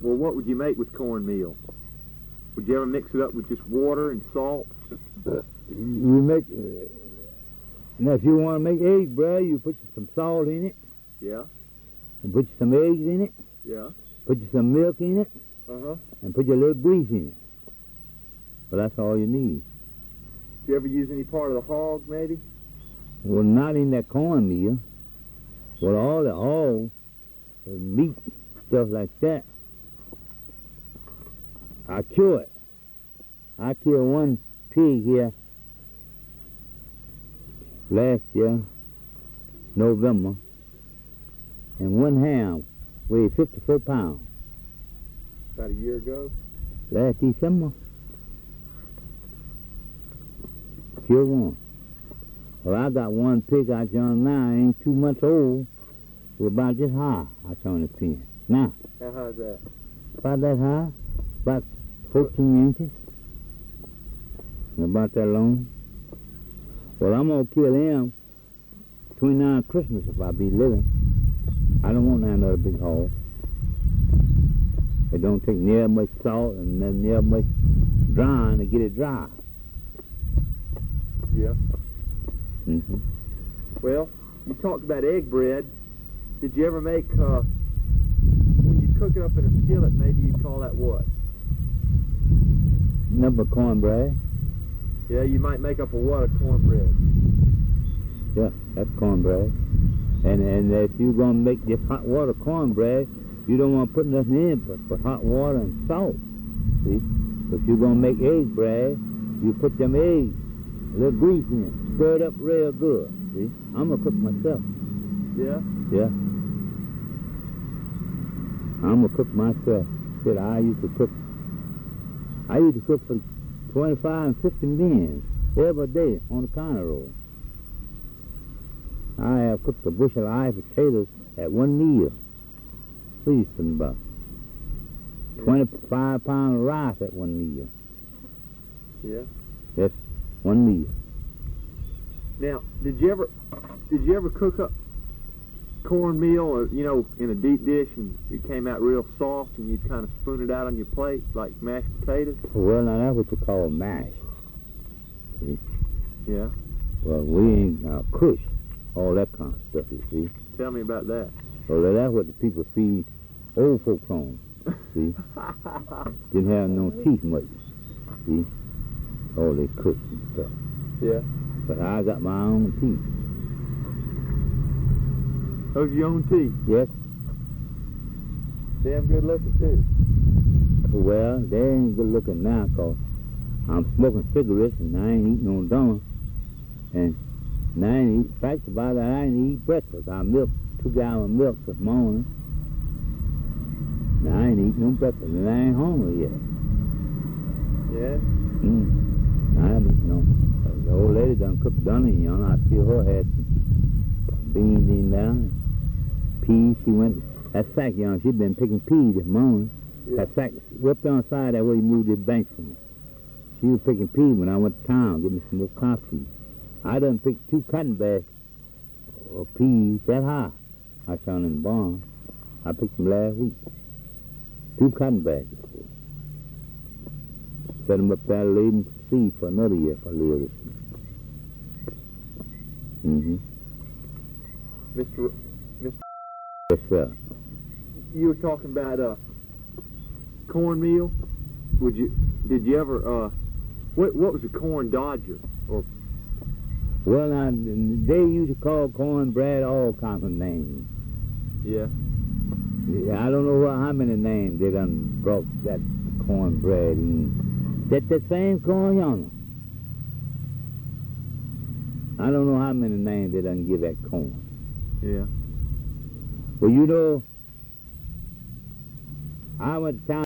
Well, what would you make with cornmeal? Would you ever mix it up with just water and salt? You make, now if you want to make egg bread, you put some salt in it, Yeah, and put some eggs in it, yeah. put some milk in it, Uh-huh. and put your little grease in it. Well, that's all you need. Do you ever use any part of the hog, maybe? Well, not in that cornmeal. Well, all the meat, stuff like that, I cure it. I killed one pig here last year, November, and one ham weighed 54 pounds. About a year ago? Last December, killed one. Well, I got one pig out there now, ain't 2 months old. We're about this high out there on the pen. Now, How high is that? about that high, about 14 inches. About that long. Well, I'm going to kill him between now and Christmas if I be living. I don't want another big hog. It don't take near much salt and near much drying to get it dry. Yeah. Mm-hmm. Well, you talked about egg bread. Did you ever make, when you cook it up in a skillet, maybe you call that what? Number cornbread. Yeah, you might make up a what of cornbread. Yeah, that's cornbread. And if you're going to make this hot water cornbread, you don't want to put nothing in but hot water and salt. See? If you're going to make egg bread, you put them eggs, a little grease in it, stir it up real good. See? I'm going to cook myself. Yeah? Yeah. I'm going to cook myself. Shit, I used to cook for 25 and 50 men every day on the county road. I have cooked a bushel of eye potatoes at one meal. Please, about 25 pounds of rice at one meal. Yeah. That's one meal. Now, did you ever cook up cornmeal, or in a deep dish, and it came out real soft, and you'd kind of spoon it out on your plate like mashed potatoes? Well, now that's what you call mash. See? Yeah. Well, we ain't kush, all that kind of stuff, you see. Tell me about that. Well, that's what the people feed old folks on. See? Didn't have no teeth much. See? All they kush and stuff. Yeah. But I got my own teeth. Those your own teeth? Yes. Damn good looking too. Well, they ain't good looking now, 'cause I'm smoking cigarettes and I ain't eating no dinner. And I ain't eat, fact about it, I ain't eat breakfast. I milked 2 gallons of milk this morning. And I ain't eating no breakfast, and I ain't hungry yet. Yeah? I haven't eaten no. The old lady done cooked dinner, I see her had some beans in there. Peas, she went, that sack, she been picking peas this morning. Yeah. That sack, up on the side that way you moved this bench from. She was picking peas when I went to town, give me some more coffee. I done picked 2 cotton bags of peas that high. I found in the barn. I picked them last week. 2 cotton bags. Set them up there, laid them for seed for another year if I live this year. Mm-hmm. Mr. Yes, sir. You were talking about cornmeal. Did you ever what was a corn dodger? Or Well, now, they used to call cornbread all kinds of names. yeah. I don't know how many names they done brought that cornbread in. That's the same corn yonder. I don't know how many names they done give that corn. Yeah. Well, I went to town